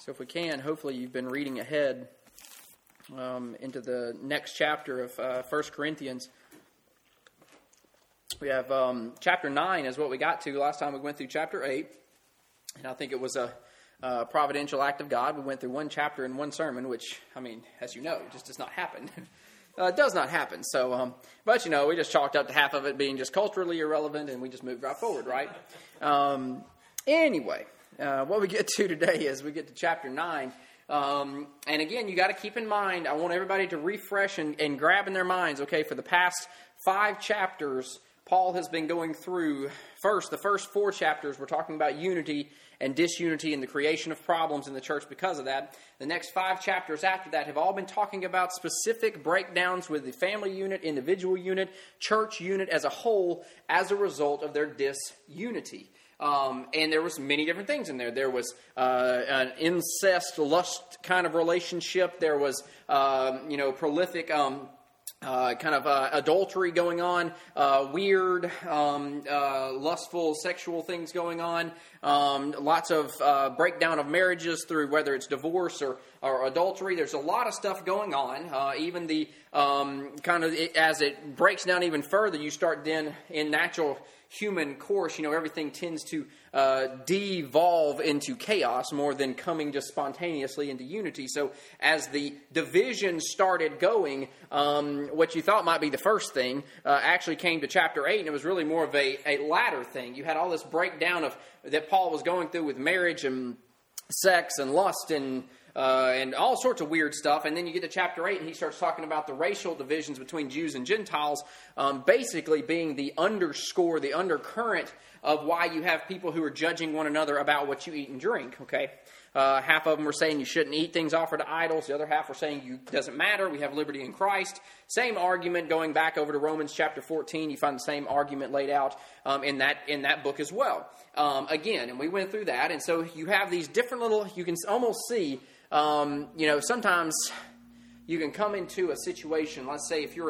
So if we can, hopefully you've been reading ahead into the next chapter of 1 Corinthians. We have chapter 9 is what we got to. Last time we went through chapter 8. And I think it was a providential act of God. We went through one chapter in one sermon, which, I mean, as you know, just does not happen. It does not happen. So, but, you know, we just chalked up to half of it being just culturally irrelevant, and we just moved right forward, right? Anyway, what we get to today is we get to chapter 9. And again, you got to keep in mind, I want everybody to refresh and grab in their minds, okay, for the past 5 chapters, Paul has been going through, the first 4 chapters, we're talking about unity and disunity and the creation of problems in the church because of that. The next 5 chapters after that have all been talking about specific breakdowns with the family unit, individual unit, church unit as a whole as a result of their disunity. And there was many different things in there. There was an incest, lust kind of relationship. There was, prolific adultery going on, weird, lustful sexual things going on, lots of breakdown of marriages through whether it's divorce or adultery. There's a lot of stuff going on. Even the as it breaks down even further, you start then in natural human course, everything tends to devolve into chaos more than coming just spontaneously into unity. So as the division started going, what you thought might be the first thing actually came to chapter 8, and it was really more of a latter thing. You had all this breakdown that Paul was going through with marriage and sex and lust and all sorts of weird stuff. And then you get to chapter 8, and he starts talking about the racial divisions between Jews and Gentiles, basically being the undercurrent of why you have people who are judging one another about what you eat and drink, okay? Half of them were saying you shouldn't eat things offered to idols. The other half were saying it doesn't matter. We have liberty in Christ. Same argument going back over to Romans chapter 14. You find the same argument laid out in that book as well. Again, and we went through that. And so you have these different you can almost see, sometimes you can come into a situation, let's say if you're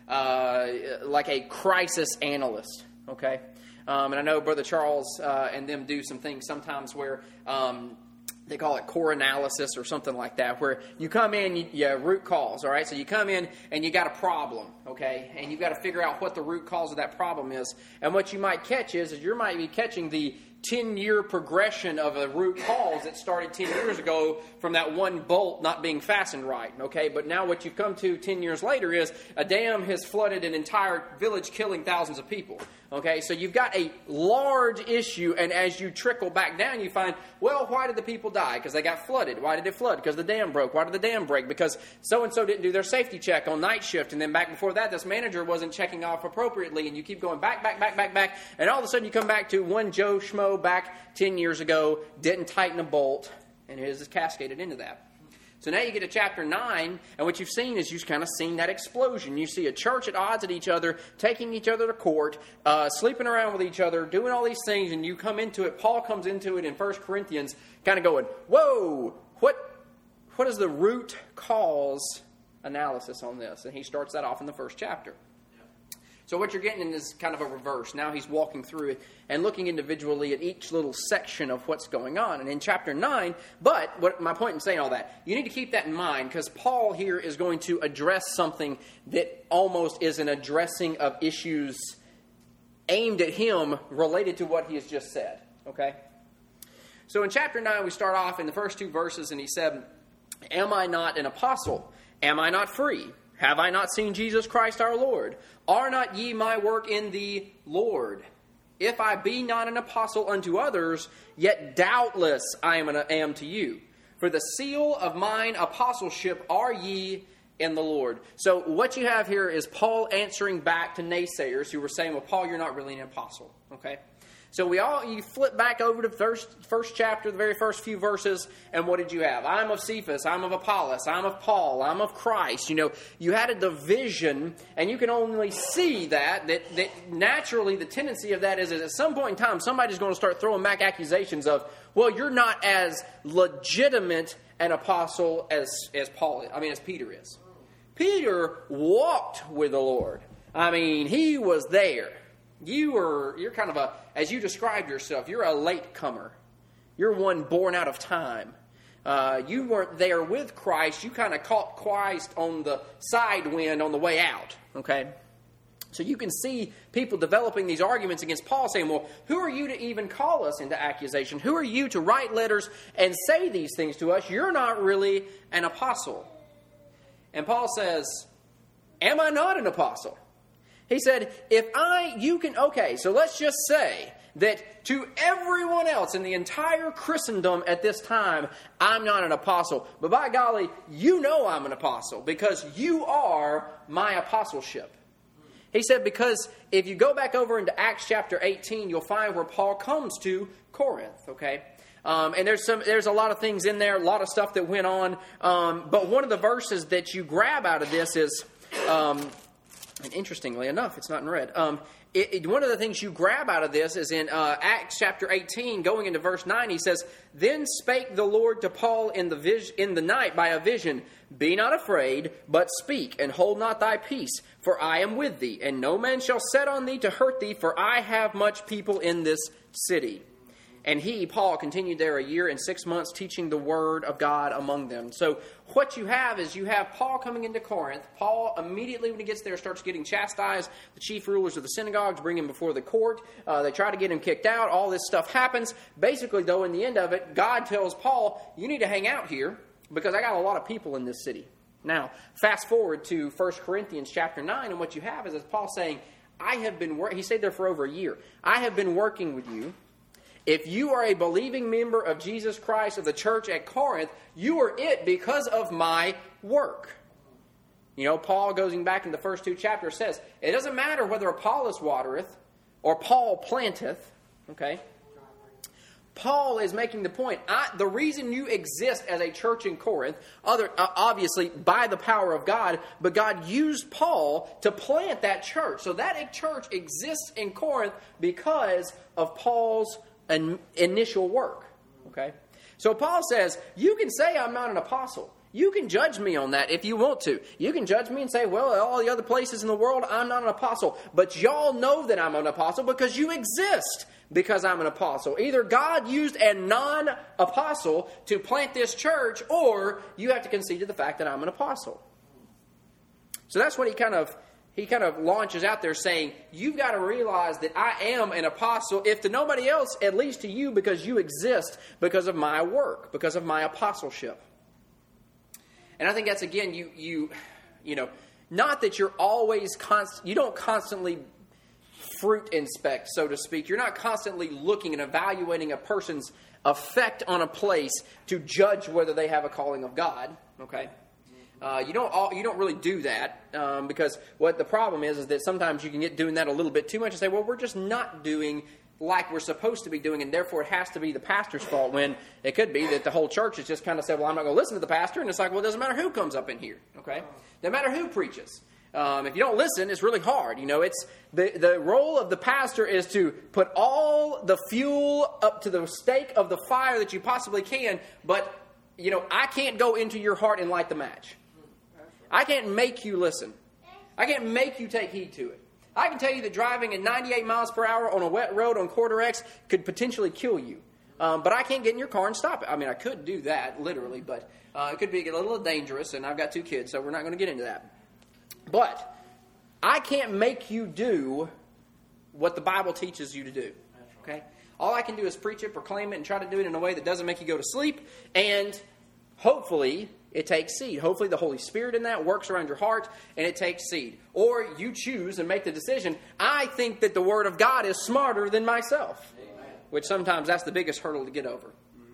like a crisis analyst, okay? And I know Brother Charles and them do some things sometimes where they call it core analysis or something like that, where you come in, root cause, all right? So you come in and you got a problem, okay? And you've got to figure out what the root cause of that problem is. And what you might catch is you might be catching the 10-year progression of a root cause that started 10 years ago from that one bolt not being fastened right, okay? But now what you've come to 10 years later is a dam has flooded an entire village, killing thousands of people, okay? So you've got a large issue, and as you trickle back down, you find, well, why did the people die? Because they got flooded. Why did it flood? Because the dam broke. Why did the dam break? Because so-and-so didn't do their safety check on night shift, and then back before that, this manager wasn't checking off appropriately, and you keep going back, and all of a sudden you come back to one Joe Schmo back 10 years ago, didn't tighten a bolt, and it is cascaded into that. So now you get to chapter 9, and what you've seen is you've kind of seen that explosion. You see a church at odds at each other, taking each other to court, sleeping around with each other, doing all these things, and you come into it, Paul comes into it in 1 Corinthians, kind of going, whoa, what is the root cause analysis on this? And he starts that off in the first chapter. So what you're getting in is kind of a reverse. Now he's walking through it and looking individually at each little section of what's going on. And in chapter 9, but my point in saying all that, you need to keep that in mind because Paul here is going to address something that almost is an addressing of issues aimed at him related to what he has just said. Okay? So in chapter 9, we start off in the first 2 verses, and he said, "Am I not an apostle? Am I not free? Have I not seen Jesus Christ our Lord? Are not ye my work in the Lord? If I be not an apostle unto others, yet doubtless I am to you. For the seal of mine apostleship are ye in the Lord." So what you have here is Paul answering back to naysayers who were saying, well, Paul, you're not really an apostle. Okay? So you flip back over to the first chapter, the very first few verses, and what did you have? I'm of Cephas, I'm of Apollos, I'm of Paul, I'm of Christ. You had a division, and you can only see that naturally the tendency of that is at some point in time, somebody's going to start throwing back accusations of, well, you're not as legitimate an apostle as Peter is. Peter walked with the Lord. He was there. You're kind of as you described yourself, you're a latecomer. You're one born out of time. You weren't there with Christ. You kind of caught Christ on the side wind on the way out. Okay? So you can see people developing these arguments against Paul, saying, well, who are you to even call us into accusation? Who are you to write letters and say these things to us? You're not really an apostle. And Paul says, am I not an apostle? He said, so let's just say that to everyone else in the entire Christendom at this time, I'm not an apostle. But by golly, you know I'm an apostle because you are my apostleship. He said, because if you go back over into Acts chapter 18, you'll find where Paul comes to Corinth, okay? And there's a lot of things in there, a lot of stuff that went on. But one of the verses that you grab out of this is, and interestingly enough, it's not in red. One of the things you grab out of this is in Acts chapter 18, going into verse 9, he says, then spake the Lord to Paul in the night by a vision, be not afraid, but speak, and hold not thy peace, for I am with thee, and no man shall set on thee to hurt thee, for I have much people in this city. And he, Paul, continued there 1 year and 6 months, teaching the word of God among them. So what you have is you have Paul coming into Corinth. Paul, immediately when he gets there, starts getting chastised. The chief rulers of the synagogues bring him before the court. They try to get him kicked out. All this stuff happens. Basically, though, in the end of it, God tells Paul, you need to hang out here because I got a lot of people in this city. Now, fast forward to 1 Corinthians chapter 9, and what you have is Paul saying, he stayed there for over 1 year. I have been working with you. If you are a believing member of Jesus Christ of the church at Corinth, you are it because of my work. You know, Paul, going back in the first 2 chapters, says, it doesn't matter whether Apollos watereth or Paul planteth, okay? Paul is making the point, the reason you exist as a church in Corinth, obviously by the power of God, but God used Paul to plant that church. So that church exists in Corinth because of Paul's initial work. Okay? So Paul says, you can say I'm not an apostle. You can judge me on that if you want to. You can judge me and say, well, all the other places in the world, I'm not an apostle. But y'all know that I'm an apostle because you exist because I'm an apostle. Either God used a non-apostle to plant this church, or you have to concede to the fact that I'm an apostle. So that's what he kind of launches out there saying, you've got to realize that I am an apostle, if to nobody else, at least to you, because you exist because of my work, because of my apostleship. And I think that's, again, you know, not that you're always you don't constantly fruit inspect, so to speak. You're not constantly looking and evaluating a person's effect on a place to judge whether they have a calling of God. Okay, you don't really do that because what the problem is that sometimes you can get doing that a little bit too much and say, well, we're just not doing like we're supposed to be doing, and therefore it has to be the pastor's fault, when it could be that the whole church has just kind of said, well, I'm not going to listen to the pastor, and it's like, well, it doesn't matter who comes up in here, okay? No matter who preaches. If you don't listen, it's really hard. You know, it's the role of the pastor is to put all the fuel up to the stake of the fire that you possibly can, but, you know, I can't go into your heart and light the match. I can't make you listen. I can't make you take heed to it. I can tell you that driving at 98 miles per hour on a wet road on Quarter X could potentially kill you. But I can't get in your car and stop it. I mean, I could do that, literally, but it could be a little dangerous, and I've got 2 kids, so we're not going to get into that. But I can't make you do what the Bible teaches you to do. Okay? All I can do is preach it, proclaim it, and try to do it in a way that doesn't make you go to sleep, and hopefully it takes seed. Hopefully the Holy Spirit in that works around your heart and it takes seed. Or you choose and make the decision, I think that the Word of God is smarter than myself. Amen. Which sometimes that's the biggest hurdle to get over.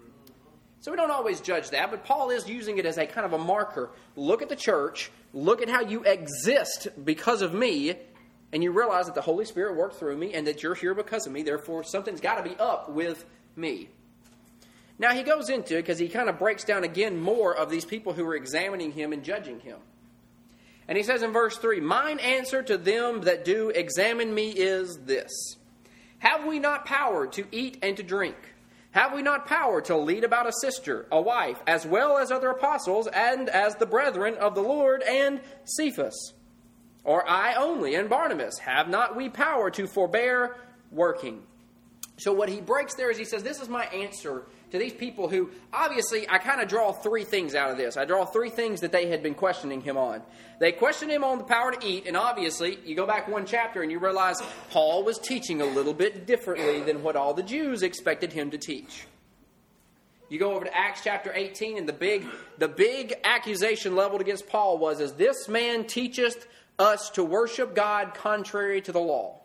So we don't always judge that, but Paul is using it as a kind of a marker. Look at the church, look at how you exist because of me, and you realize that the Holy Spirit worked through me and that you're here because of me. Therefore, something's got to be up with me. Now, he goes into it because he kind of breaks down again more of these people who are examining him and judging him. And he says in verse 3, mine answer to them that do examine me is this. Have we not power to eat and to drink? Have we not power to lead about a sister, a wife, as well as other apostles, and as the brethren of the Lord and Cephas? Or I only and Barnabas? Have not we power to forbear working? So what he breaks there is he says, this is my answer to these people who, obviously, I kind of draw three things out of this. I draw three things that they had been questioning him on. They questioned him on the power to eat, and obviously, you go back one chapter and you realize Paul was teaching a little bit differently than what all the Jews expected him to teach. You go over to Acts chapter 18, and the big accusation leveled against Paul was, as this man teacheth us to worship God contrary to the law.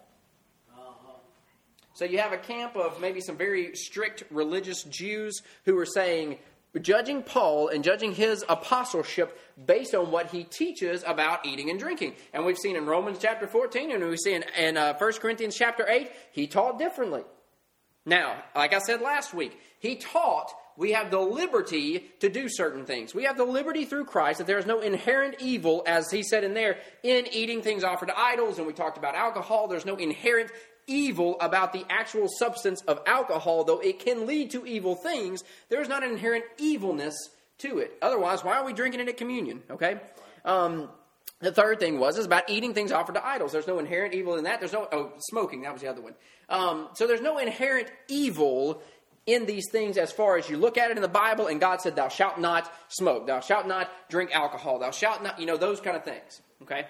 So you have a camp of maybe some very strict religious Jews who are saying, judging Paul and judging his apostleship based on what he teaches about eating and drinking. And we've seen in Romans chapter 14, and we see in 1 Corinthians chapter 8, he taught differently. Now, like I said last week, he taught we have the liberty to do certain things. We have the liberty through Christ that there is no inherent evil, as he said in there, in eating things offered to idols. And we talked about alcohol. There's no inherent evil about the actual substance of alcohol, though it can lead to evil things. There's not an inherent evilness to it. Otherwise, why are we drinking it at communion? Okay. The third thing is about eating things offered to idols. There's no inherent evil in that. Smoking, that was the other one. So there's no inherent evil in these things as far as you look at it in the Bible, and God said, thou shalt not smoke, thou shalt not drink alcohol, thou shalt not, those kind of things, okay?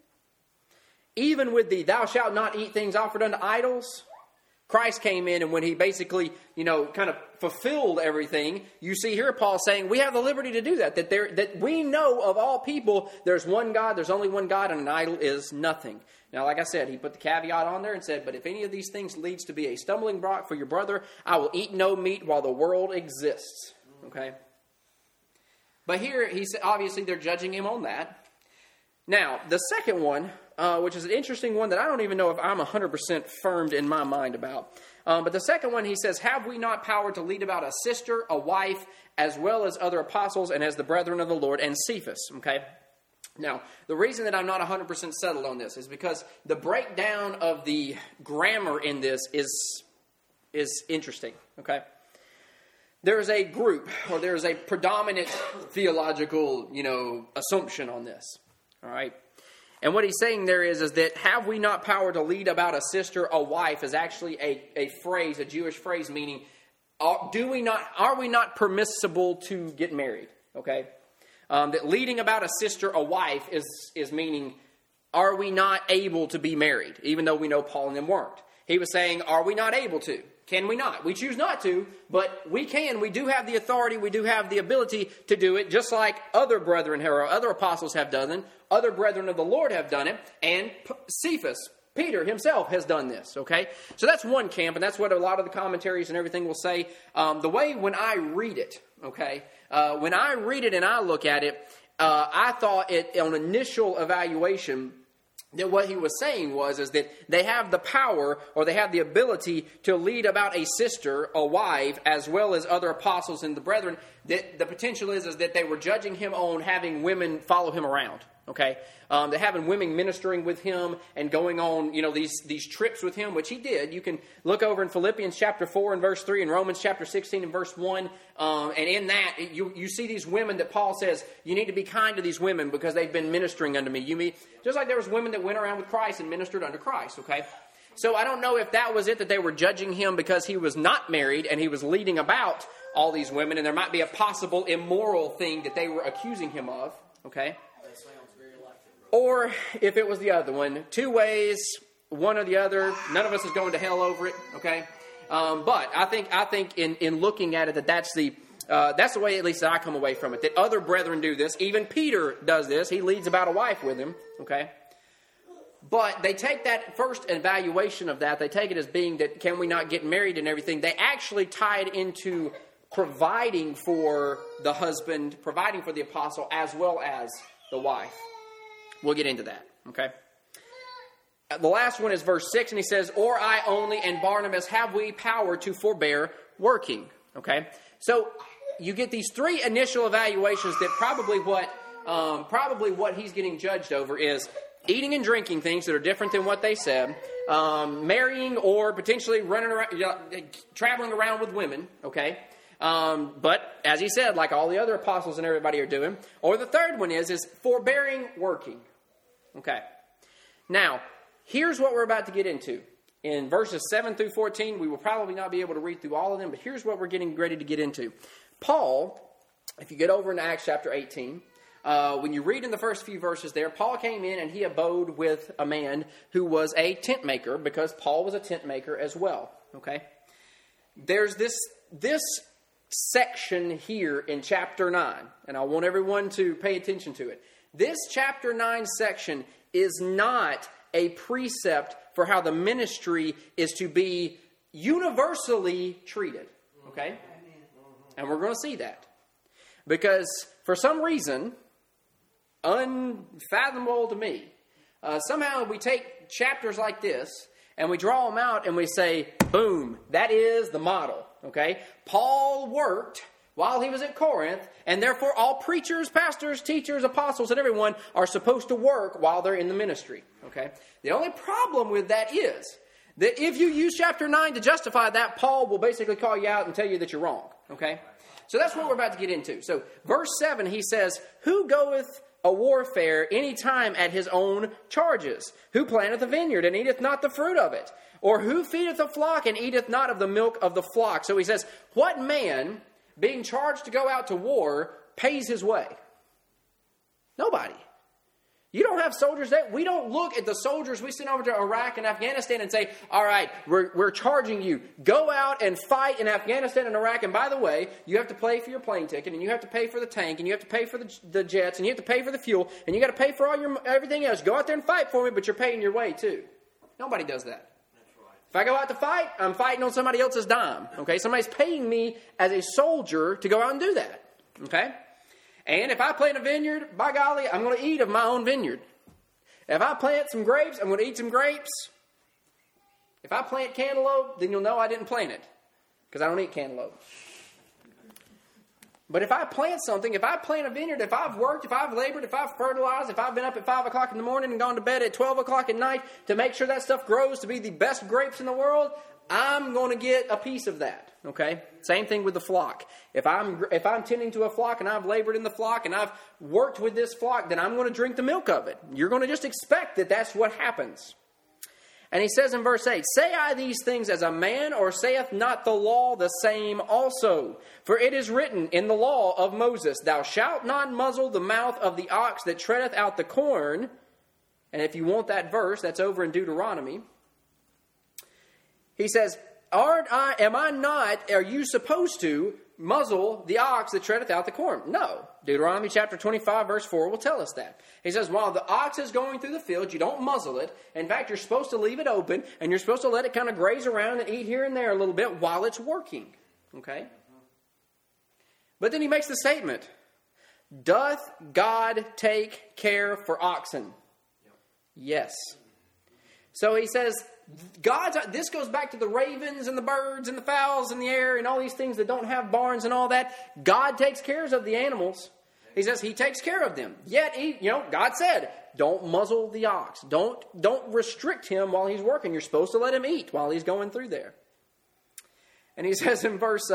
Even with the thou shalt not eat things offered unto idols, Christ came in, and when he basically, kind of fulfilled everything, you see here Paul saying, we have the liberty to do that, that we know of all people, there's one God, there's only one God, and an idol is nothing. Now, like I said, he put the caveat on there and said, but if any of these things leads to be a stumbling block for your brother, I will eat no meat while the world exists. Okay? But here, he said, obviously, they're judging him on that. Now, the second one, which is an interesting one that I don't even know if I'm 100% firmed in my mind about. But the second one, he says, have we not power to lead about a sister, a wife, as well as other apostles, and as the brethren of the Lord, and Cephas? Okay? Now, the reason that I'm not 100% settled on this is because the breakdown of the grammar in this is interesting, okay? There is a group, or there is a predominant theological, assumption on this, all right? And what he's saying there is that have we not power to lead about a sister, a wife, is actually a phrase, a Jewish phrase, meaning are we not permissible to get married, okay? That leading about a sister, a wife, is meaning, are we not able to be married? Even though we know Paul and them weren't. He was saying, are we not able to? Can we not? We choose not to, but we can. We do have the authority. We do have the ability to do it, just like other brethren or other apostles have done it. Other brethren of the Lord have done it. And Cephas, Peter himself, has done this, okay? So that's one camp, and that's what a lot of the commentaries and everything will say. The way when I read it, okay, when I read it and I look at it, I thought on initial evaluation that what he was saying is that they have the power or they have the ability to lead about a sister, a wife, as well as other apostles and the brethren. That the potential is that they were judging him on having women follow him around. Okay, they're having women ministering with him and going on, these trips with him, which he did. You can look over in Philippians chapter 4 and verse 3 and Romans chapter 16 and verse 1. And in that, you see these women that Paul says, you need to be kind to these women because they've been ministering unto me. Just like there was women that went around with Christ and ministered unto Christ, okay? So I don't know if that was it, that they were judging him because he was not married and he was leading about all these women, and there might be a possible immoral thing that they were accusing him of, okay? Or if it was the other one, two ways, one or the other. None of us is going to hell over it, okay? But I think in looking at it that's the way at least that I come away from it. That other brethren do this. Even Peter does this. He leads about a wife with him, okay? But they take that first evaluation of that. They take it as being that can we not get married and everything. They actually tie it into providing for the husband, providing for the apostle, as well as the wife. We'll get into that, okay? The last one is verse 6, and he says, or I only and Barnabas have we power to forbear working, okay? So you get these three initial evaluations that probably what he's getting judged over is eating and drinking things that are different than what they said, marrying or potentially running around, traveling around with women, okay? But as he said, like all the other apostles and everybody are doing. Or the third one is forbearing working. Okay. Now, here's what we're about to get into. in verses 7 through 14. We will probably not be able to read through all of them, but here's what we're getting ready to get into. Paul, if you get over into Acts chapter 18, when you read in the first few verses there, Paul came in and he abode with a man who was a tent maker, because Paul was a tent maker as well. Okay? There's this section here in chapter 9, and I want everyone to pay attention to it. This chapter 9 section is not a precept for how the ministry is to be universally treated. Okay? And we're going to see that. Because for some reason, unfathomable to me, somehow we take chapters like this and we draw them out and we say, boom, that is the model. Okay? Paul worked while he was at Corinth, and therefore all preachers, pastors, teachers, apostles, and everyone are supposed to work while they're in the ministry. Okay? The only problem with that is that if you use chapter 9 to justify that, Paul will basically call you out and tell you that you're wrong. Okay? So that's what we're about to get into. So verse 7, he says, who goeth a warfare any time at his own charges? Who planteth a vineyard and eateth not the fruit of it? Or who feedeth a flock and eateth not of the milk of the flock? So he says, what man, being charged to go out to war, pays his way? Nobody. You don't have soldiers there. We don't look at the soldiers we send over to Iraq and Afghanistan and say, all right, we're charging you. Go out and fight in Afghanistan and Iraq. And by the way, you have to pay for your plane ticket, and you have to pay for the tank, and you have to pay for the jets, and you have to pay for the fuel, and you got to pay for all your everything else. Go out there and fight for me, but you're paying your way too. Nobody does that. If I go out to fight, I'm fighting on somebody else's dime. Okay, somebody's paying me as a soldier to go out and do that. Okay, and if I plant a vineyard, by golly, I'm going to eat of my own vineyard. If I plant some grapes, I'm going to eat some grapes. If I plant cantaloupe, then you'll know I didn't plant it, because I don't eat cantaloupe. But if I plant something, if I plant a vineyard, if I've worked, if I've labored, if I've fertilized, if I've been up at 5 o'clock in the morning and gone to bed at 12 o'clock at night to make sure that stuff grows to be the best grapes in the world, I'm going to get a piece of that. Okay? Same thing with the flock. If I'm tending to a flock and I've labored in the flock and I've worked with this flock, then I'm going to drink the milk of it. You're going to just expect that that's what happens. And he says in verse 8, say I these things as a man, or saith not the law the same also? For it is written in the law of Moses, thou shalt not muzzle the mouth of the ox that treadeth out the corn. And if you want that verse, that's over in Deuteronomy. He says, are you supposed to muzzle the ox that treadeth out the corn? No. Deuteronomy chapter 25 verse 4 will tell us that. He says, while the ox is going through the field, you don't muzzle it. In fact, you're supposed to leave it open, and you're supposed to let it kind of graze around and eat here and there a little bit while it's working. Okay? But then he makes the statement, doth God take care for oxen? Yes. So he says, this goes back to the ravens and the birds and the fowls in the air and all these things that don't have barns and all that. God takes care of the animals. He says he takes care of them. Yet, God said, don't muzzle the ox. Don't restrict him while he's working. You're supposed to let him eat while he's going through there. And he says in verse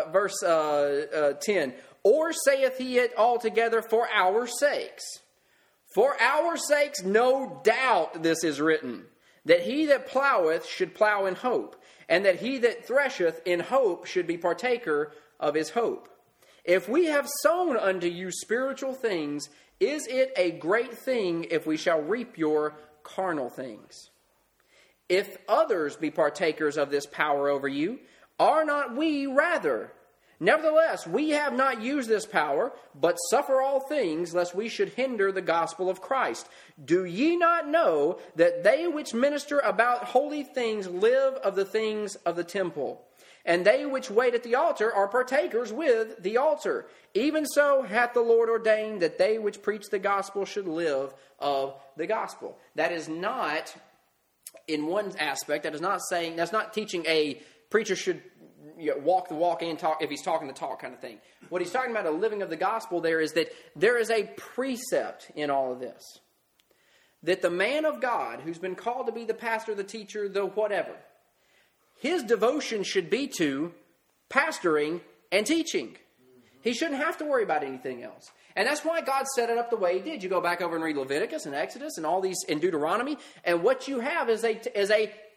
10, or saith he it altogether for our sakes? For our sakes, no doubt this is written, that he that ploweth should plow in hope, and that he that thresheth in hope should be partaker of his hope. If we have sown unto you spiritual things, is it a great thing if we shall reap your carnal things? If others be partakers of this power over you, are not we rather? Nevertheless, we have not used this power, but suffer all things, lest we should hinder the gospel of Christ. Do ye not know that they which minister about holy things live of the things of the temple? And they which wait at the altar are partakers with the altar. Even so hath the Lord ordained that they which preach the gospel should live of the gospel. That is not, in one aspect, that's not teaching a preacher should walk the walk and talk, if he's talking the talk kind of thing. What he's talking about, a living of the gospel there, is that there is a precept in all of this. That the man of God, who's been called to be the pastor, the teacher, the whatever, his devotion should be to pastoring and teaching. He shouldn't have to worry about anything else. And that's why God set it up the way he did. You go back over and read Leviticus and Exodus and all these in Deuteronomy, and what you have is a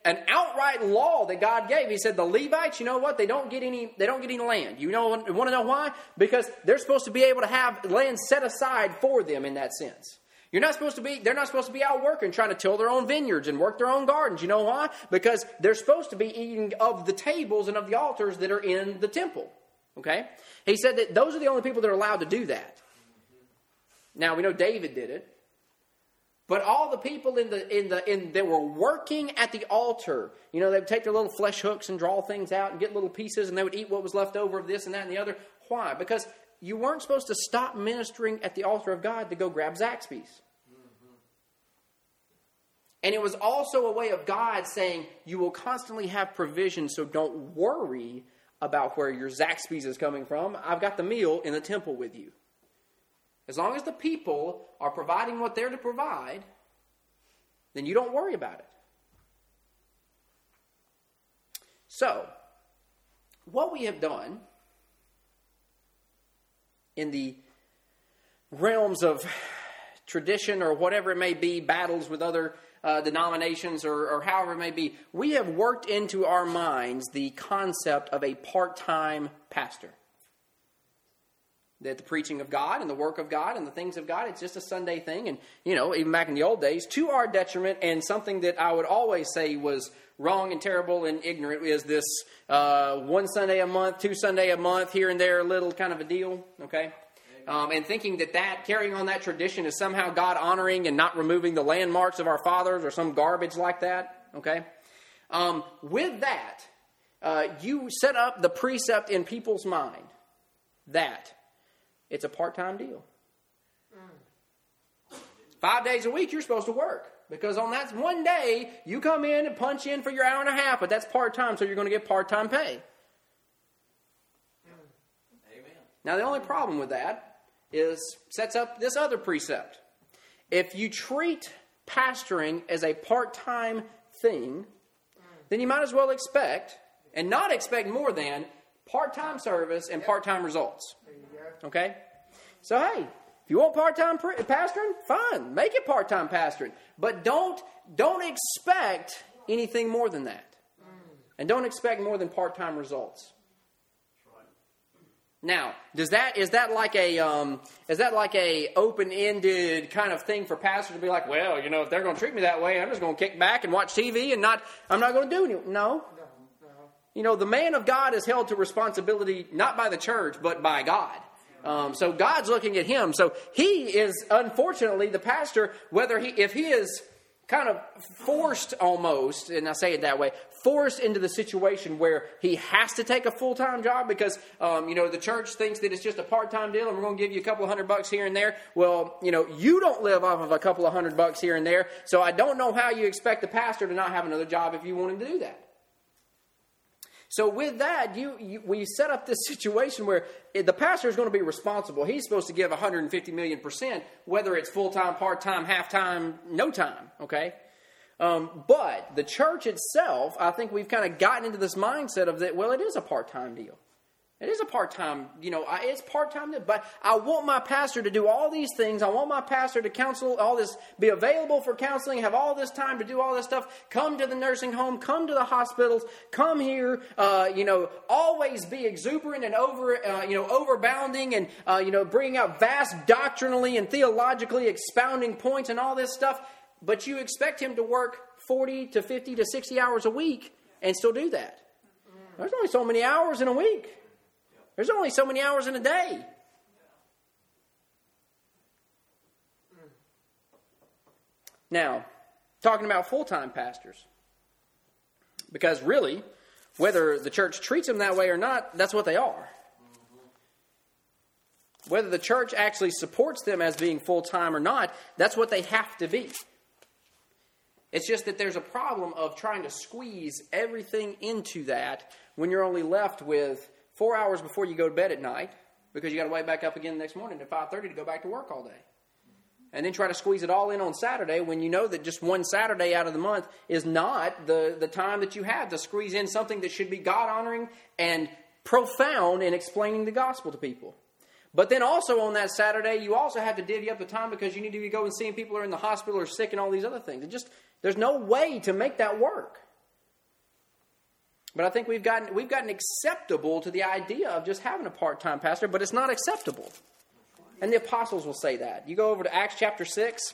an outright law that God gave. He said the Levites, you know what? They don't get any land. You want to know why? Because they're supposed to be able to have land set aside for them in that sense. They're not supposed to be out working, trying to till their own vineyards and work their own gardens. You know why? Because they're supposed to be eating of the tables and of the altars that are in the temple. Okay? He said that those are the only people that are allowed to do that. Now, we know David did it. But all the people that were working at the altar, they would take their little flesh hooks and draw things out and get little pieces, and they would eat what was left over of this and that and the other. Why? Because you weren't supposed to stop ministering at the altar of God to go grab Zaxby's. Mm-hmm. And it was also a way of God saying, you will constantly have provision, so don't worry about where your Zaxby's is coming from. I've got the meal in the temple with you. As long as the people are providing what they're to provide, then you don't worry about it. So, what we have done in the realms of tradition or whatever it may be, battles with other denominations or however it may be, we have worked into our minds the concept of a part-time pastor. That the preaching of God and the work of God and the things of God, it's just a Sunday thing. And, even back in the old days, to our detriment, and something that I would always say was wrong and terrible and ignorant, is this one Sunday a month, 2 Sunday a month, here and there, a little kind of a deal, okay? And thinking that carrying on that tradition is somehow God honoring and not removing the landmarks of our fathers or some garbage like that, okay? With that, you set up the precept in people's mind that it's a part-time deal. 5 days a week, you're supposed to work. Because on that one day, you come in and punch in for your hour and a half, but that's part-time, so you're going to get part-time pay. Amen. Now, the only problem with that sets up this other precept. If you treat pastoring as a part-time thing, then you might as well expect, and not expect more than, part-time service and part-time results. Okay? So, hey, if you want part-time pastoring, fine. Make it part-time pastoring. But don't expect anything more than that. And don't expect more than part-time results. Now, is that like a open-ended kind of thing for pastors to be like, well, if they're going to treat me that way, I'm just going to kick back and watch TV and I'm not going to do anything. No. The man of God is held to responsibility not by the church, but by God. So God's looking at him. So he is, unfortunately, the pastor, if he is kind of forced almost, and I say it that way, forced into the situation where he has to take a full-time job because, the church thinks that it's just a part-time deal and we're going to give you a couple of $100 here and there. Well, you don't live off of a couple of $100 here and there, so I don't know how you expect the pastor to not have another job if you want him to do that. So with that, we set up this situation where the pastor is going to be responsible. He's supposed to give 150 million%, whether it's full-time, part-time, half-time, no time, okay? But the church itself, I think we've kind of gotten into this mindset of that, well, it is a part-time deal. It is a part-time, it's part-time, but I want my pastor to do all these things. I want my pastor to counsel all this, be available for counseling, have all this time to do all this stuff, come to the nursing home, come to the hospitals, come here, always be exuberant and overbounding and, bring out vast doctrinally and theologically expounding points and all this stuff. But you expect him to work 40 to 50 to 60 hours a week and still do that. There's only so many hours in a week. There's only so many hours in a day. Now, talking about full-time pastors. Because really, whether the church treats them that way or not, that's what they are. Whether the church actually supports them as being full-time or not, that's what they have to be. It's just that there's a problem of trying to squeeze everything into that when you're only left with 4 hours before you go to bed at night, because you got to wake back up again the next morning at 5:30 to go back to work all day. And then try to squeeze it all in on Saturday when you know that just one Saturday out of the month is not the time that you have to squeeze in something that should be God-honoring and profound in explaining the gospel to people. But then also on that Saturday, you also have to divvy up the time because you need to be going and seeing people who are in the hospital or sick and all these other things. There's no way to make that work. But I think we've gotten acceptable to the idea of just having a part-time pastor, but it's not acceptable. And the apostles will say that. You go over to Acts chapter 6.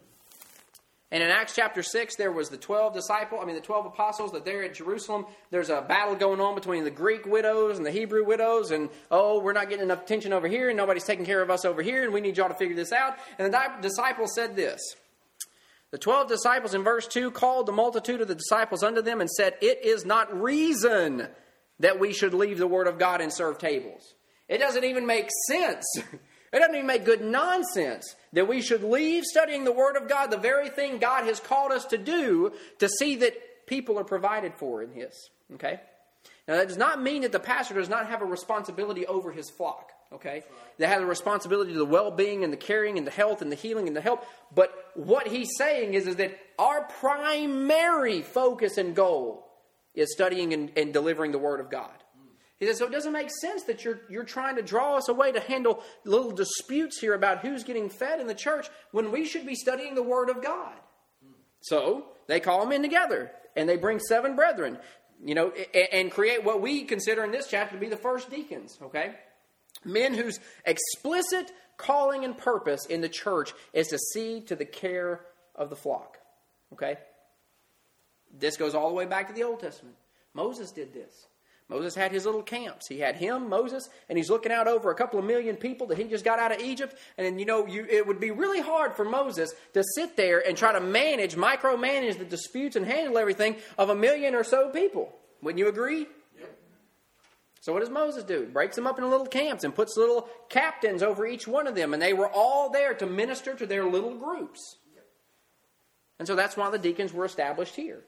And in Acts chapter 6, there was the 12 apostles that there at Jerusalem. There's a battle going on between the Greek widows and the Hebrew widows. And, we're not getting enough attention over here, and nobody's taking care of us over here, and we need y'all to figure this out. And the disciples said this. The 12 disciples in verse 2 called the multitude of the disciples unto them and said, "It is not reason that we should leave the word of God and serve tables." It doesn't even make sense. It doesn't even make good nonsense that we should leave studying the Word of God, the very thing God has called us to do, to see that people are provided for in His. Okay? Now, that does not mean that the pastor does not have a responsibility over his flock. Okay? They have a responsibility to the well-being and the caring and the health and the healing and the help. But what he's saying is that our primary focus and goal is studying and delivering the Word of God. He says, so it doesn't make sense that you're trying to draw us away to handle little disputes here about who's getting fed in the church when we should be studying the Word of God. So they call them in together, and they bring 7 brethren, and create what we consider in this chapter to be the first deacons, okay? Men whose explicit calling and purpose in the church is to see to the care of the flock, okay? This goes all the way back to the Old Testament. Moses did this. Moses had his little camps. He had him, Moses, and he's looking out over a couple of million people that he just got out of Egypt. And, it would be really hard for Moses to sit there and try to micromanage the disputes and handle everything of 1 million or so people. Wouldn't you agree? Yep. So what does Moses do? He breaks them up into little camps and puts little captains over each one of them. And they were all there to minister to their little groups. Yep. And so that's why the deacons were established here.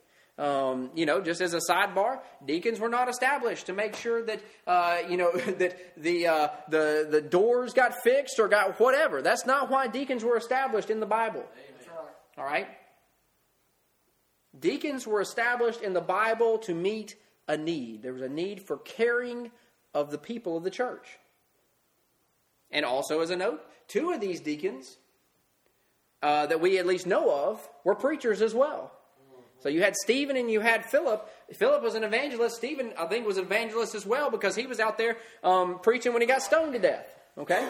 Just as a sidebar, deacons were not established to make sure that, that the doors got fixed or got whatever. That's not why deacons were established in the Bible. All right? Deacons were established in the Bible to meet a need. There was a need for caring of the people of the church. And also, as a note, 2 of these deacons that we at least know of were preachers as well. So you had Stephen and you had Philip. Philip was an evangelist. Stephen, I think, was an evangelist as well because he was out there preaching when he got stoned to death. Okay?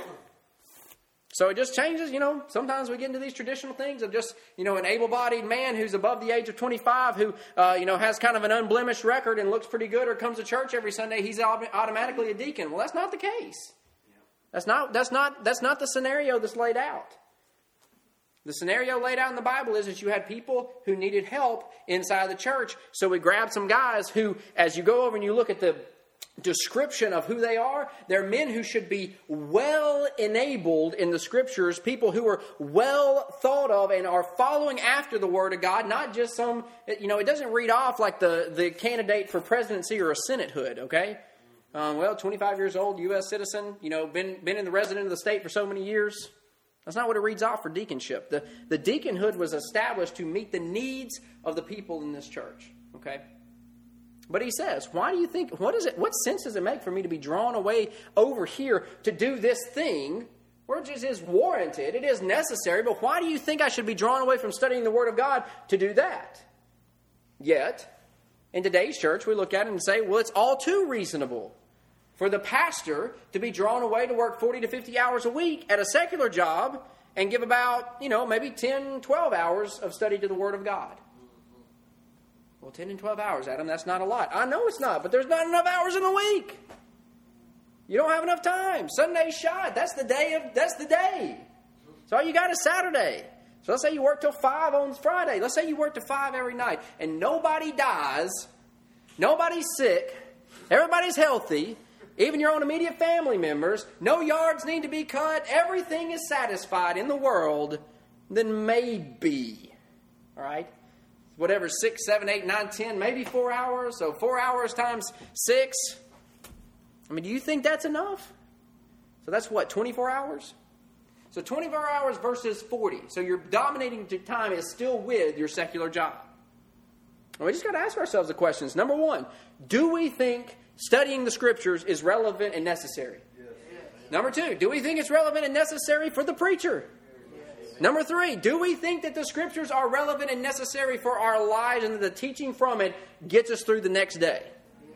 So it just changes, Sometimes we get into these traditional things of just, an able-bodied man who's above the age of 25 who, has kind of an unblemished record and looks pretty good or comes to church every Sunday. He's automatically a deacon. Well, that's not the case. That's not the scenario that's laid out. The scenario laid out in the Bible is that you had people who needed help inside the church. So we grabbed some guys who, as you go over and you look at the description of who they are, they're men who should be well enabled in the Scriptures, people who are well thought of and are following after the Word of God, not just some, it doesn't read off like the candidate for presidency or a senatehood, okay? 25 years old, U.S. citizen, been in the resident of the state for so many years. That's not what it reads off for deaconship. The deaconhood was established to meet the needs of the people in this church. Okay? But he says, why do you think, what sense does it make for me to be drawn away over here to do this thing, which is warranted, it is necessary, but why do you think I should be drawn away from studying the Word of God to do that? Yet, in today's church, we look at it and say, well, it's all too reasonable for the pastor to be drawn away to work 40 to 50 hours a week at a secular job and give about, maybe 10, 12 hours of study to the Word of God. Well, 10 and 12 hours, Adam, that's not a lot. I know it's not, but there's not enough hours in a week. You don't have enough time. Sunday's shot. That's the day. So all you got is Saturday. So let's say you work till 5 on Friday. Let's say you work till 5 every night. And nobody dies. Nobody's sick. Everybody's healthy. Even your own immediate family members. No yards need to be cut. Everything is satisfied in the world. Then maybe. All right? Whatever, 6, 7, 8, 9, 10, maybe 4 hours. So 4 hours times 6. I mean, do you think that's enough? So that's what, 24 hours? So 24 hours versus 40. So your dominating time is still with your secular job. And we just got to ask ourselves the questions. Number 1, do we think studying the Scriptures is relevant and necessary? Yes. Number 2, do we think it's relevant and necessary for the preacher? Yes. Number 3, do we think that the Scriptures are relevant and necessary for our lives and that the teaching from it gets us through the next day? Yes.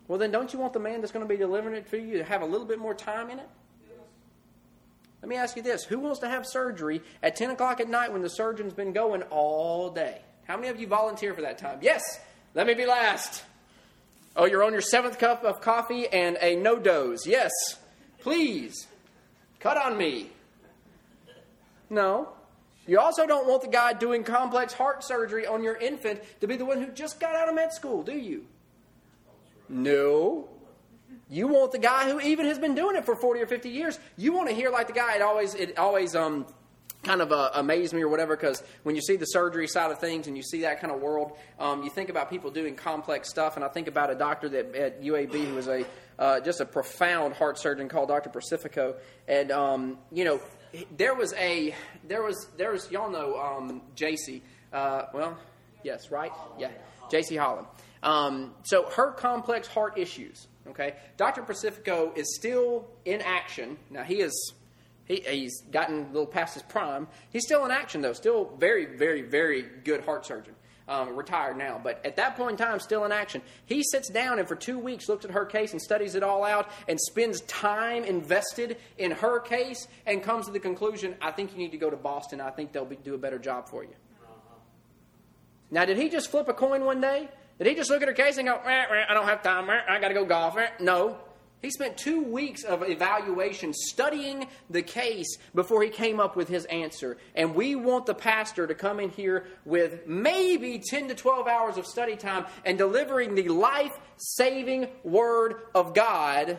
Well, then don't you want the man that's going to be delivering it to you to have a little bit more time in it? Let me ask you this. Who wants to have surgery at 10 o'clock at night when the surgeon's been going all day? How many of you volunteer for that time? Yes, let me be last. Oh, you're on your 7th cup of coffee and a no-dose. Yes, please, cut on me. No. You also don't want the guy doing complex heart surgery on your infant to be the one who just got out of med school, do you? No. You want the guy who even has been doing it for 40 or 50 years. You want to hear like the guy. It always kind of amazed me or whatever, because when you see the surgery side of things and you see that kind of world, you think about people doing complex stuff. And I think about a doctor at UAB who was just a profound heart surgeon called Dr. Pacifico. And there was y'all know JC. Yes, right? Yeah, JC Holland. So her complex heart issues. Okay, Dr. Pacifico is still in action. Now he's gotten a little past his prime. He's still in action though. Still very, very, very good heart surgeon. Retired now, but at that point in time, still in action. He sits down and for 2 weeks looks at her case and studies it all out and spends time invested in her case and comes to the conclusion, I think you need to go to Boston. I think they'll do a better job for you. Now, did he just flip a coin one day? Did he just look at her case and go, I don't have time, I got to go golf? No. He spent 2 weeks of evaluation studying the case before he came up with his answer. And we want the pastor to come in here with maybe 10 to 12 hours of study time and delivering the life-saving Word of God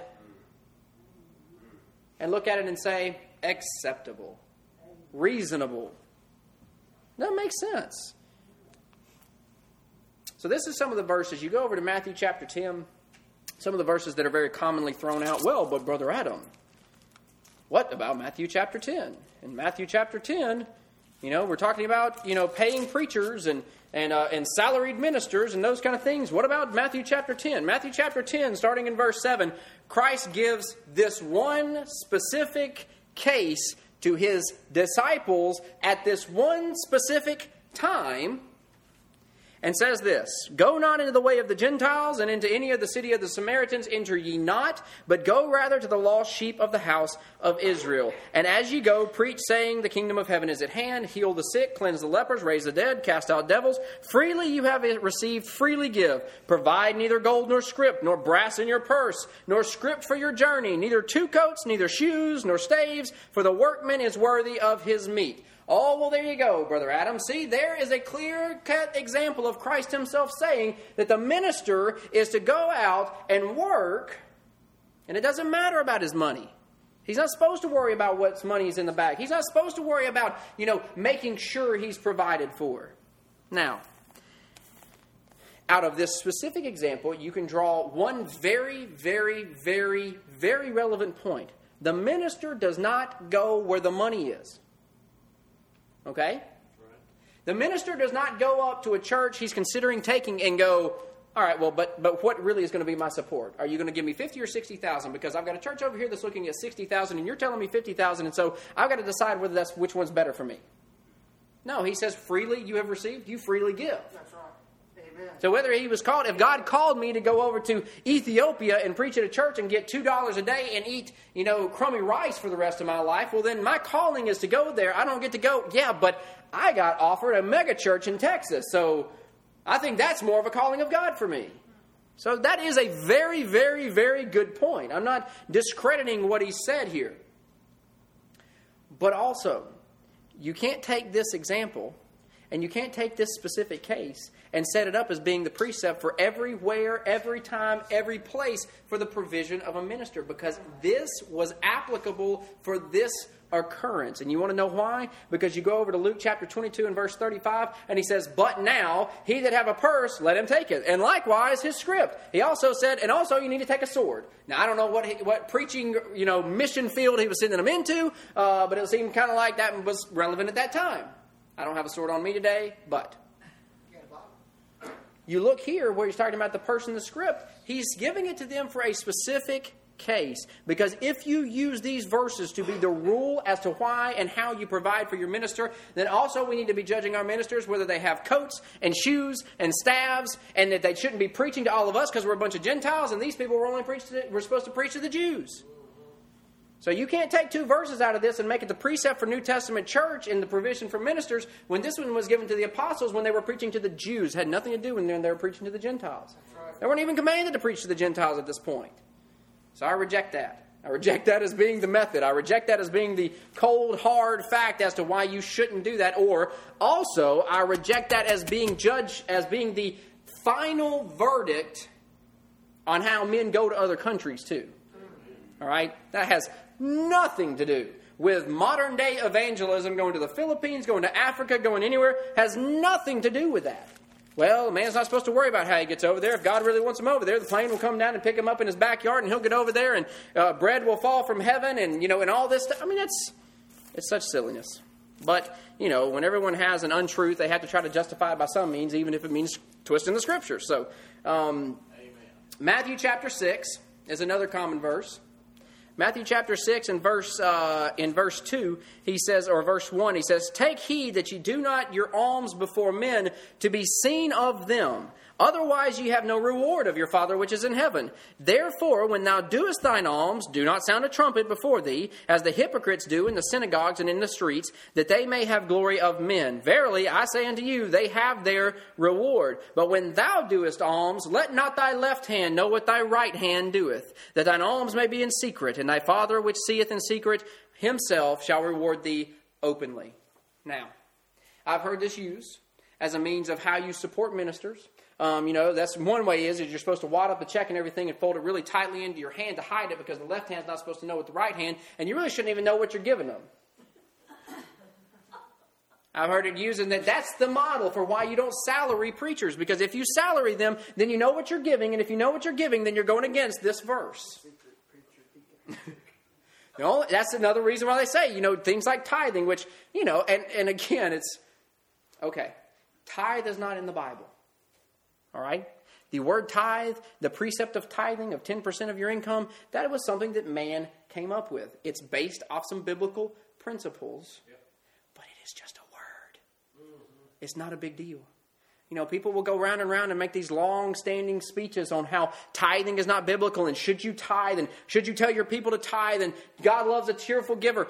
and look at it and say, acceptable, reasonable. That makes sense. So this is some of the verses. You go over to Matthew chapter 10. Some of the verses that are very commonly thrown out. Well, but Brother Adam, what about Matthew chapter 10? In Matthew chapter 10, we're talking about, paying preachers and salaried ministers and those kind of things. What about Matthew chapter 10? Matthew chapter 10, starting in verse 7, Christ gives this one specific case to his disciples at this one specific time. And says this, Go not into the way of the Gentiles, and into any of the city of the Samaritans enter ye not, but go rather to the lost sheep of the house of Israel. And as ye go, preach, saying, The kingdom of heaven is at hand. Heal the sick, cleanse the lepers, raise the dead, cast out devils. Freely you have received, freely give. Provide neither gold nor scrip, nor brass in your purse, nor scrip for your journey, neither two coats, neither shoes, nor staves, for the workman is worthy of his meat. Oh, well, there you go, Brother Adam. See, there is a clear-cut example of Christ himself saying that the minister is to go out and work, and it doesn't matter about his money. He's not supposed to worry about what money is in the bag. He's not supposed to worry about, making sure he's provided for. Now, out of this specific example, you can draw one very, very, very, very relevant point. The minister does not go where the money is. Okay? Right. The minister does not go up to a church he's considering taking and go, all right, well, but what really is going to be my support? Are you going to give me $50,000 or $60,000? Because I've got a church over here that's looking at $60,000 and you're telling me $50,000, and so I've got to decide which one's better for me. No, he says, freely you have received, you freely give. That's right. Amen. So whether he was called, if God called me to go over to Ethiopia and preach at a church and get $2 a day and eat, crummy rice for the rest of my life, well then my calling is to go there. I don't get to go. Yeah, but I got offered a mega church in Texas. So I think that's more of a calling of God for me. So that is a very, very, very good point. I'm not discrediting what he said here. But also, you can't take this example and you can't take this specific case and set it up as being the precept for everywhere, every time, every place for the provision of a minister, because this was applicable for this occurrence. And you want to know why? Because you go over to Luke chapter 22 and verse 35, and he says, But now, he that have a purse, let him take it. And likewise, his scrip. He also said, and also you need to take a sword. Now, I don't know what preaching, mission field he was sending them into, but it seemed kind of like that was relevant at that time. I don't have a sword on me today, but you look here where he's talking about the purse and the scrip. He's giving it to them for a specific case. Because if you use these verses to be the rule as to why and how you provide for your minister, then also we need to be judging our ministers whether they have coats and shoes and staves, and that they shouldn't be preaching to all of us because we're a bunch of Gentiles and these people we're supposed to preach to the Jews. So you can't take two verses out of this and make it the precept for New Testament church and the provision for ministers when this one was given to the apostles when they were preaching to the Jews. It had nothing to do when they were preaching to the Gentiles. They weren't even commanded to preach to the Gentiles at this point. So I reject that. I reject that as being the method. I reject that as being the cold, hard fact as to why you shouldn't do that. Or also, I reject that as being judged, as being the final verdict on how men go to other countries too. All right? That has nothing to do with modern day evangelism, going to the Philippines, going to Africa, going anywhere. Has nothing to do with that. Well, a man's not supposed to worry about how he gets over there. If God really wants him over there, the plane will come down and pick him up in his backyard, and he'll get over there, and bread will fall from heaven, and and all this stuff. I mean, it's such silliness. But when everyone has an untruth, they have to try to justify it by some means, even if it means twisting the Scriptures. So, Matthew chapter 6 is another common verse. Matthew chapter 6 and verse 2, he says, or verse 1, he says, "Take heed that ye do not your alms before men to be seen of them. Otherwise ye have no reward of your Father which is in heaven. Therefore, when thou doest thine alms, do not sound a trumpet before thee, as the hypocrites do in the synagogues and in the streets, that they may have glory of men. Verily, I say unto you, they have their reward. But when thou doest alms, let not thy left hand know what thy right hand doeth, that thine alms may be in secret, and thy Father which seeth in secret himself shall reward thee openly." Now, I've heard this used as a means of how you support ministers. That's one way is you're supposed to wad up the check and everything and fold it really tightly into your hand to hide it because the left hand's not supposed to know what the right hand, and you really shouldn't even know what you're giving them. I've heard it used, and that's the model for why you don't salary preachers, because if you salary them, then you know what you're giving, and if you know what you're giving, then you're going against this verse. That's another reason why they say, things like tithing, which, and again, it's, okay, tithe is not in the Bible. All right? The word tithe, the precept of tithing of 10% of your income, that was something that man came up with. It's based off some biblical principles, but it is just a word. It's not a big deal. People will go round and round and make these long-standing speeches on how tithing is not biblical, and should you tithe, and should you tell your people to tithe, and God loves a cheerful giver.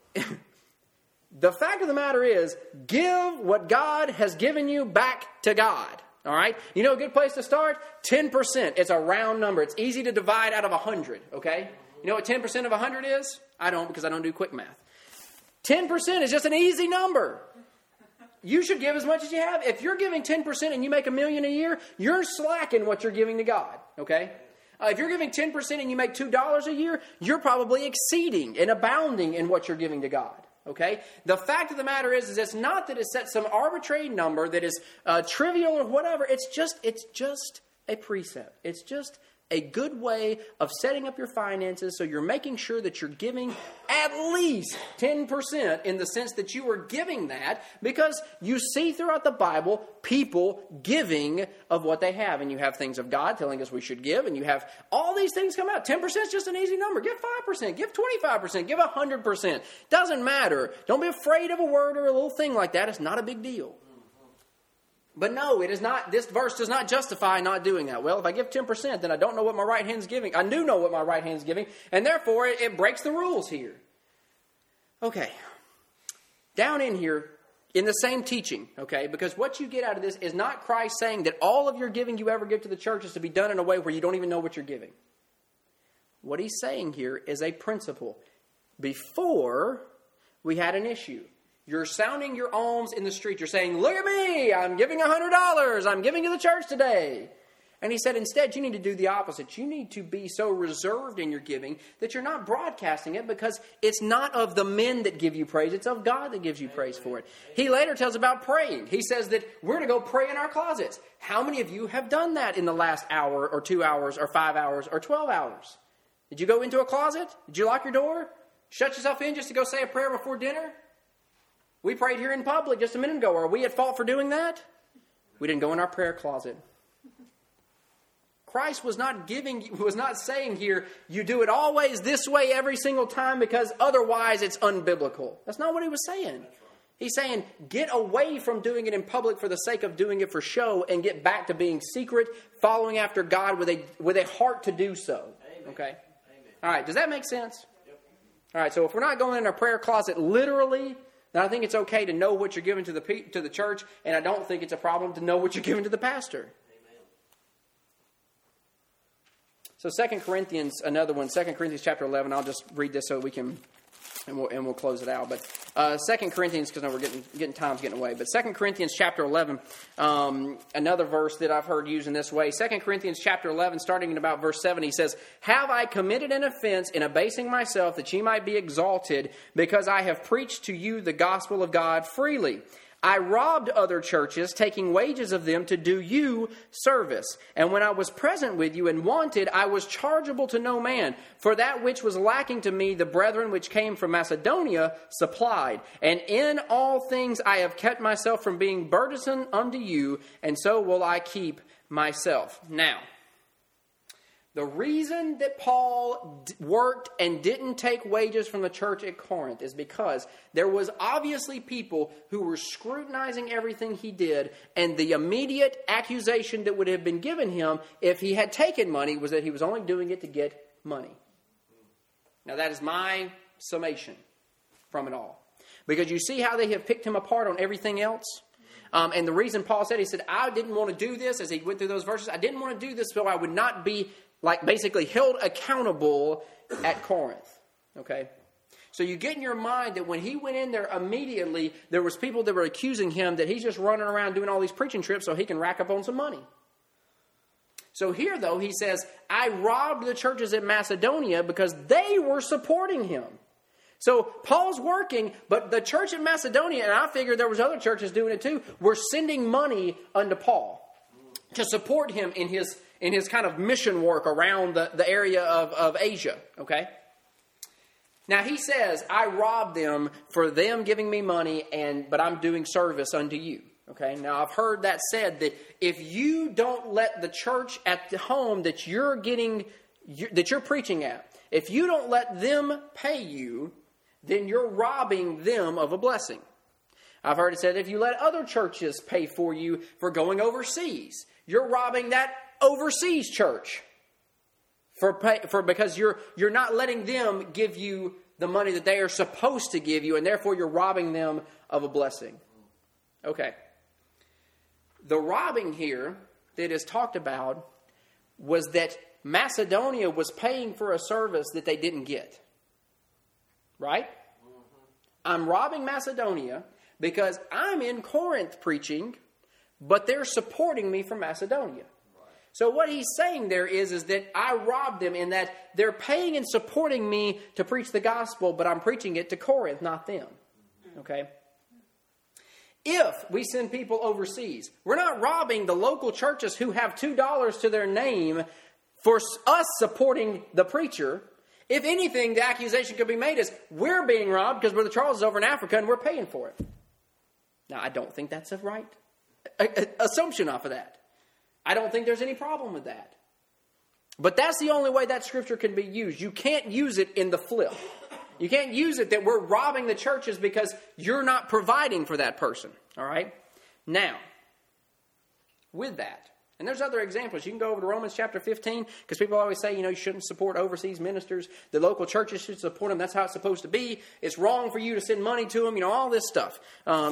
The fact of the matter is, give what God has given you back to God. All right? A good place to start? 10%. It's a round number. It's easy to divide out of 100, okay? You know what 10% of 100 is? I don't, because I don't do quick math. 10% is just an easy number. You should give as much as you have. If you're giving 10% and you make $1 million a year, you're slacking what you're giving to God, okay? If you're giving 10% and you make $2 a year, you're probably exceeding and abounding in what you're giving to God. Okay? The fact of the matter is it's not that it sets some arbitrary number that is trivial or whatever. It's just a precept. It's just a good way of setting up your finances so you're making sure that you're giving at least 10% in the sense that you are giving that, because you see throughout the Bible people giving of what they have. And you have things of God telling us we should give, and you have all these things come out. 10% is just an easy number. Give 5%, give 25%, give 100%. Doesn't matter. Don't be afraid of a word or a little thing like that. It's not a big deal. But no, it is not. This verse does not justify not doing that. Well, if I give 10%, then I don't know what my right hand's giving. I do know what my right hand's giving, and therefore it breaks the rules here. Okay. Down in here, in the same teaching, okay, because what you get out of this is not Christ saying that all of your giving you ever give to the church is to be done in a way where you don't even know what you're giving. What he's saying here is a principle. Before, we had an issue. You're sounding your alms in the street. You're saying, look at me, I'm giving $100. I'm giving to the church today. And he said, instead, you need to do the opposite. You need to be so reserved in your giving that you're not broadcasting it, because it's not of the men that give you praise. It's of God that gives you praise for it. He later tells about praying. He says that we're to go pray in our closets. How many of you have done that in the last hour or 2 hours or 5 hours or 12 hours? Did you go into a closet? Did you lock your door? Shut yourself in just to go say a prayer before dinner? We prayed here in public just a minute ago. Are we at fault for doing that? We didn't go in our prayer closet. Christ was not saying here, you do it always this way every single time because otherwise it's unbiblical. That's not what he was saying. He's saying, get away from doing it in public for the sake of doing it for show and get back to being secret, following after God with a heart to do so. Amen. Okay? Amen. All right, does that make sense? Yep. All right, so if we're not going in our prayer closet literally, then I think it's okay to know what you're giving to the church, and I don't think it's a problem to know what you're giving to the pastor. So 2 Corinthians, another one, 2 Corinthians chapter 11. I'll just read this so we can, and we'll close it out. But 2 Corinthians, because we're time's getting away. But 2 Corinthians chapter 11, another verse that I've heard used in this way. 2 Corinthians chapter 11, starting in about verse 7, he says, "Have I committed an offense in abasing myself that ye might be exalted, because I have preached to you the gospel of God freely? I robbed other churches, taking wages of them to do you service. And when I was present with you and wanted, I was chargeable to no man. For that which was lacking to me, the brethren which came from Macedonia supplied. And in all things I have kept myself from being burdensome unto you, and so will I keep myself." Now, the reason that Paul worked and didn't take wages from the church at Corinth is because there was obviously people who were scrutinizing everything he did, and the immediate accusation that would have been given him if he had taken money was that he was only doing it to get money. Now that is my summation from it all. Because you see how they have picked him apart on everything else? And the reason Paul said, he said, I didn't want to do this, as he went through those verses, I didn't want to do this so I would not be basically held accountable at Corinth. Okay? So you get in your mind that when he went in there immediately, there was people that were accusing him that he's just running around doing all these preaching trips so he can rack up on some money. So here, though, he says, I robbed the churches in Macedonia because they were supporting him. So Paul's working, but the church in Macedonia, and I figured there was other churches doing it too, were sending money unto Paul to support him in his kind of mission work around the area of Asia, okay? Now he says, I robbed them for them giving me money, but I'm doing service unto you, okay? Now I've heard that said that if you don't let the church at the home that you're preaching at, if you don't let them pay you, then you're robbing them of a blessing. I've heard it said if you let other churches pay for you for going overseas, you're robbing that overseas church because you're not letting them give you the money that they are supposed to give you, and therefore you're robbing them of a blessing. Okay. The robbing here that is talked about was that Macedonia was paying for a service that they didn't get. Right? Mm-hmm. I'm robbing Macedonia because I'm in Corinth preaching, but they're supporting me from Macedonia. Right. So what he's saying there is that I robbed them in that they're paying and supporting me to preach the gospel, but I'm preaching it to Corinth, not them. Okay? If we send people overseas, we're not robbing the local churches who have $2 to their name for us supporting the preacher. If anything, the accusation could be made is we're being robbed because Brother Charles is over in Africa and we're paying for it. Now, I don't think that's a right assumption off of that. I don't think there's any problem with that. But that's the only way that scripture can be used. You can't use it in the flip. You can't use it that we're robbing the churches because you're not providing for that person. All right? Now, with that, and there's other examples. You can go over to Romans chapter 15, because people always say, you shouldn't support overseas ministers. The local churches should support them. That's how it's supposed to be. It's wrong for you to send money to them. All this stuff.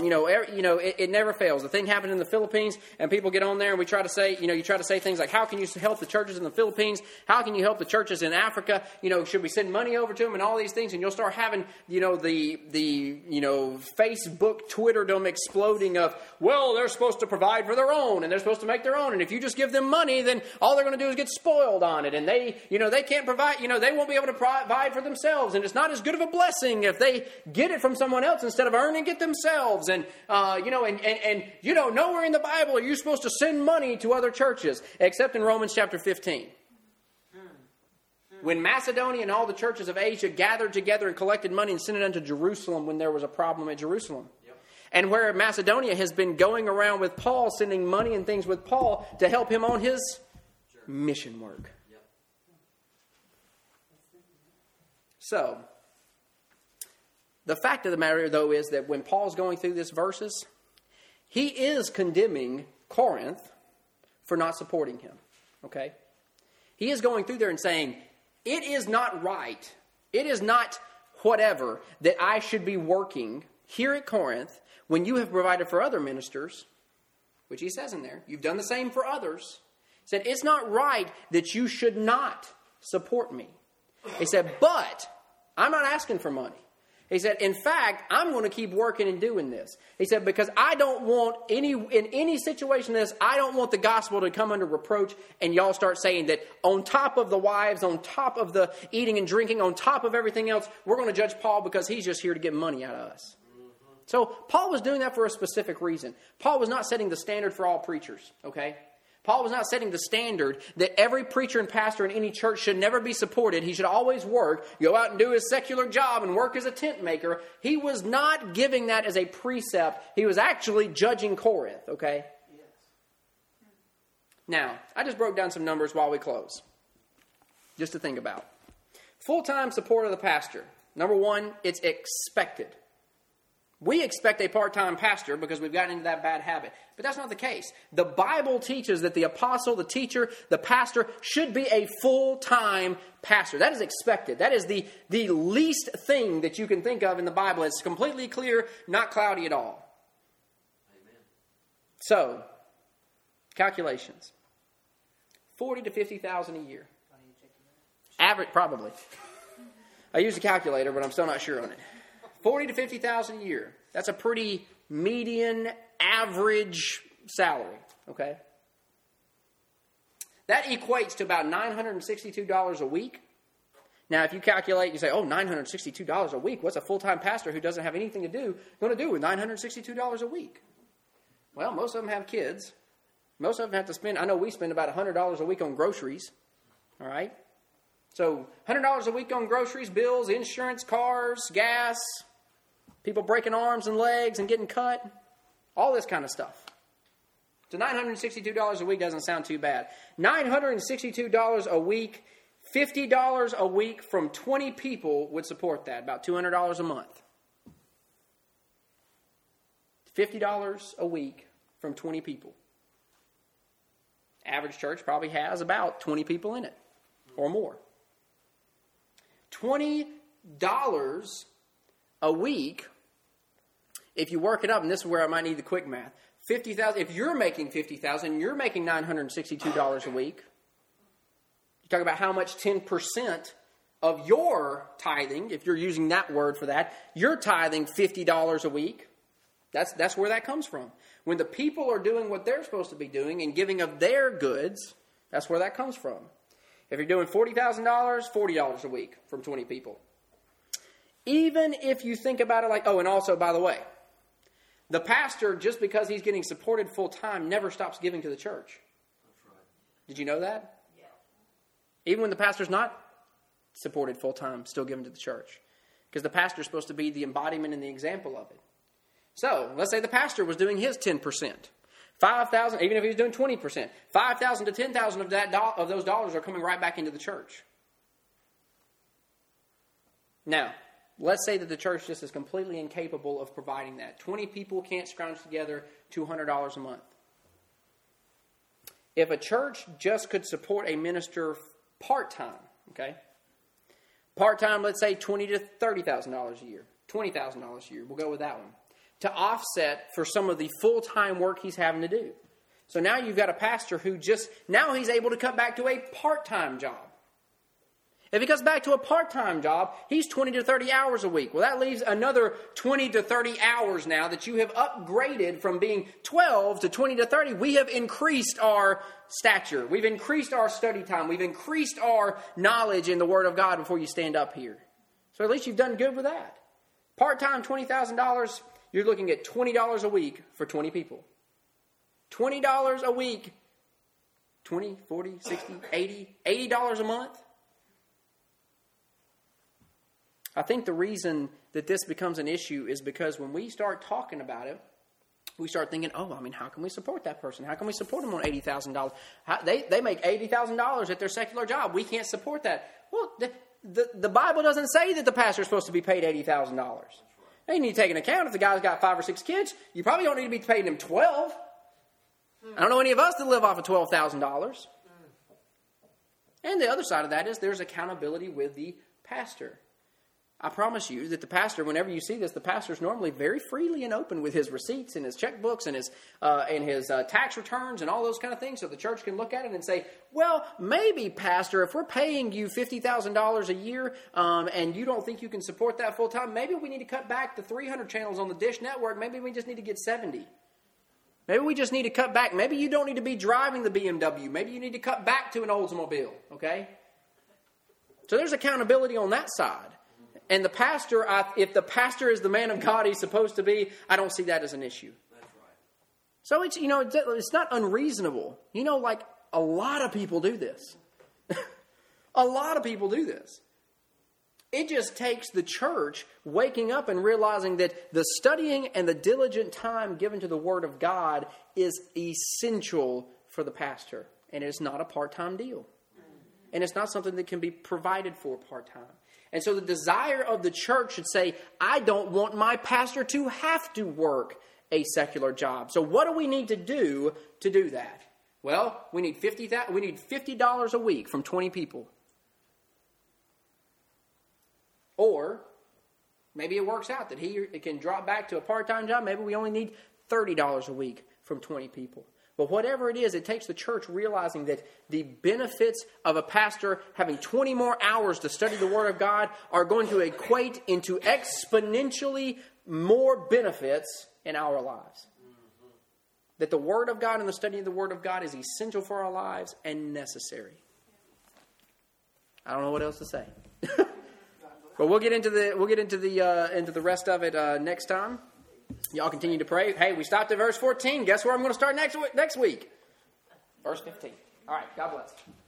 It never fails. The thing happened in the Philippines, and people get on there, and we try to say, you try to say things like, how can you help the churches in the Philippines? How can you help the churches in Africa? Should we send money over to them and all these things? And you'll start having, the Facebook, Twitterdom exploding of, well, they're supposed to provide for their own, and they're supposed to make their own, and if you just give them money, then all they're going to do is get spoiled on it. And they can't provide, they won't be able to provide for themselves. And it's not as good of a blessing if they get it from someone else instead of earning it themselves. And, nowhere in the Bible are you supposed to send money to other churches, except in Romans chapter 15. When Macedonia and all the churches of Asia gathered together and collected money and sent it unto Jerusalem when there was a problem at Jerusalem. And where Macedonia has been going around with Paul, sending money and things with Paul to help him on his mission work. So, the fact of the matter, though, is that when Paul's going through these verses, he is condemning Corinth for not supporting him. Okay? He is going through there and saying, it is not right, it is not whatever that I should be working here at Corinth when you have provided for other ministers, which he says in there, you've done the same for others. He said, it's not right that you should not support me. He said, but I'm not asking for money. He said, in fact, I'm going to keep working and doing this. He said, because I don't want in any situation like this, I don't want the gospel to come under reproach and y'all start saying that on top of the wives, on top of the eating and drinking, on top of everything else, we're going to judge Paul because he's just here to get money out of us. So Paul was doing that for a specific reason. Paul was not setting the standard for all preachers, okay? Paul was not setting the standard that every preacher and pastor in any church should never be supported. He should always work, go out and do his secular job and work as a tent maker. He was not giving that as a precept. He was actually judging Corinth, okay? Yes. Now, I just broke down some numbers while we close, just to think about. Full-time support of the pastor. Number one, it's expected. We expect a part-time pastor because we've gotten into that bad habit. But that's not the case. The Bible teaches that the apostle, the teacher, the pastor should be a full-time pastor. That is expected. That is the least thing that you can think of in the Bible. It's completely clear, not cloudy at all. Amen. So, calculations. 40 to 50,000 a year. Average, probably. I used a calculator, but I'm still not sure on it. 40 to 50,000 a year. That's a pretty median, average salary, okay? That equates to about $962 a week. Now, if you calculate, you say, oh, $962 a week, what's a full-time pastor who doesn't have anything to do going to do with $962 a week? Well, most of them have kids. Most of them have to spend, I know we spend about $100 a week on groceries, all right? So, $100 a week on groceries, bills, insurance, cars, gas, people breaking arms and legs and getting cut, all this kind of stuff. So $962 a week doesn't sound too bad. $962 a week, $50 a week from 20 people would support that, about $200 a month. $50 a week from 20 people. Average church probably has about 20 people in it or more. $20 a week, if you work it up, and this is where I might need the quick math, 50,000. If you're making 50,000, you're making $962 a week. You talk about how much 10% of your tithing, if you're using that word for that, you're tithing $50 a week. That's where that comes from. When the people are doing what they're supposed to be doing and giving of their goods, that's where that comes from. If you're doing $40,000, $40 a week from 20 people. Even if you think about it like, oh, and also, by the way, the pastor, just because he's getting supported full-time, never stops giving to the church. That's right. Did you know that? Yeah. Even when the pastor's not supported full-time, still giving to the church. Because the pastor's supposed to be the embodiment and the example of it. So, let's say the pastor was doing his 10%. 5,000, even if he was doing 20%, 5,000 to 10,000 of those dollars are coming right back into the church. Now, let's say that the church just is completely incapable of providing that. 20 people can't scrounge together $200 a month. If a church just could support a minister part-time, okay? Part-time, let's say $20,000 to $30,000 a year. $20,000 a year. We'll go with that one. To offset for some of the full-time work he's having to do. So now you've got a pastor who now he's able to cut back to a part-time job. If he cuts back to a part-time job, he's 20 to 30 hours a week. Well, that leaves another 20 to 30 hours now that you have upgraded from being 12 to 20 to 30. We have increased our stature. We've increased our study time. We've increased our knowledge in the Word of God before you stand up here. So at least you've done good with that. Part-time, $20,000, you're looking at $20 a week for 20 people. $20 a week, 20, 40, 60, 80, $80 a month. I think the reason that this becomes an issue is because when we start talking about it, we start thinking, how can we support that person? How can we support them on $80,000? They make $80,000 at their secular job. We can't support that. Well, the Bible doesn't say that the pastor is supposed to be paid $80,000. Now, you need to take into account if the guy's got 5 or 6 kids, you probably don't need to be paying him $12,000. I don't know any of us that live off of $12,000. And the other side of that is there's accountability with the pastor. I promise you that the pastor, whenever you see this, the pastor is normally very freely and open with his receipts and his checkbooks and his tax returns and all those kind of things, so the church can look at it and say, well, maybe, pastor, if we're paying you $50,000 a year and you don't think you can support that full time, maybe we need to cut back the 300 channels on the Dish Network. Maybe we just need to get 70. Maybe we just need to cut back. Maybe you don't need to be driving the BMW. Maybe you need to cut back to an Oldsmobile, okay? So there's accountability on that side. And the pastor, if the pastor is the man of God he's supposed to be, I don't see that as an issue. That's right. So it's not unreasonable. Like a lot of people do this. A lot of people do this. It just takes the church waking up and realizing that the studying and the diligent time given to the Word of God is essential for the pastor. And it's not a part-time deal. And it's not something that can be provided for part-time. And so the desire of the church should say, I don't want my pastor to have to work a secular job. So what do we need to do that? Well, we need $50 a week from 20 people. Or maybe it works out that it can drop back to a part-time job. Maybe we only need $30 a week from 20 people. But whatever it is, it takes the church realizing that the benefits of a pastor having 20 more hours to study the Word of God are going to equate into exponentially more benefits in our lives. Mm-hmm. That the Word of God and the study of the Word of God is essential for our lives and necessary. I don't know what else to say. But we'll get into the rest of it next time. Y'all continue to pray. Hey, we stopped at verse 14. Guess where I'm going to start next week? Verse 15. All right. God bless.